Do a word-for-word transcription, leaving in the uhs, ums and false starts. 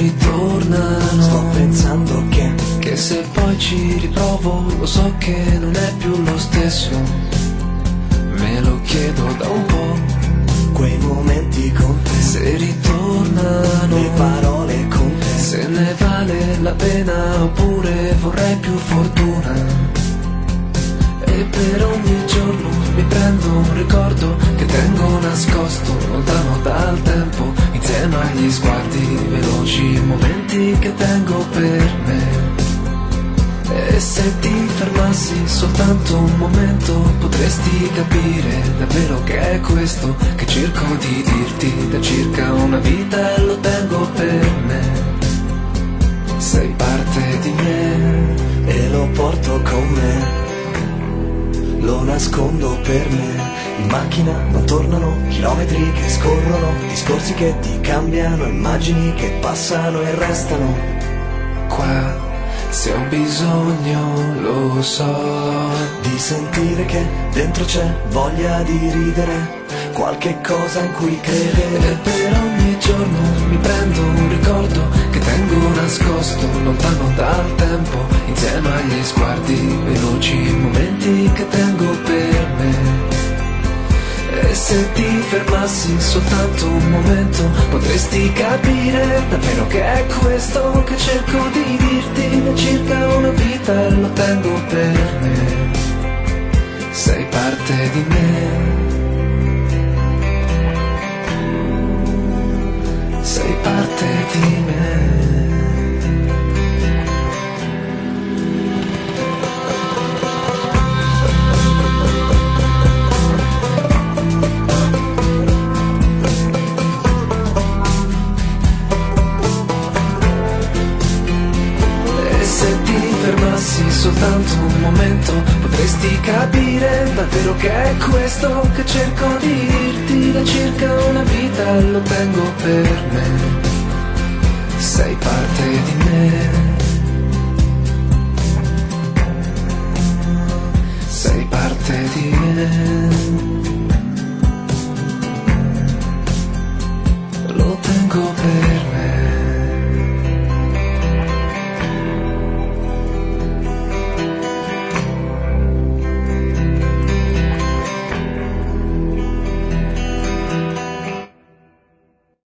ritornano. Sto pensando che Che se poi ci riprovo lo so che non è più lo stesso. Me lo chiedo da un po'. quei momenti con te, Se ritornano le parole con te, se ne vale la pena oppure vorrei più fortuna. E per ogni giorno mi prendo un ricordo che tengo nascosto lontano dal tempo, insieme agli sguardi veloci, momenti che tengo per me. E se ti fermassi soltanto un momento potresti capire davvero che è questo che cerco di dirti da circa una vita e lo tengo per me. Sei parte di me e lo porto con me. Lo nascondo per me. In macchina non tornano, chilometri che scorrono, discorsi che ti cambiano, immagini che passano e restano. Qua se ho bisogno lo so di sentire che dentro c'è voglia di ridere, qualche cosa in cui credere. E per ogni giorno mi prendo un ricordo che tengo nascosto lontano dal tempo, insieme agli sguardi veloci, momenti che tengo per me. E se ti fermassi soltanto un momento potresti capire davvero che è questo che cerco di dirti da circa una vita e lo tengo per me. Sei parte di me. Sei parte di me. Soltanto un momento potresti capire davvero che è questo che cerco di dirti da circa una vita e lo tengo per me. Sei parte di me. Sei parte di me.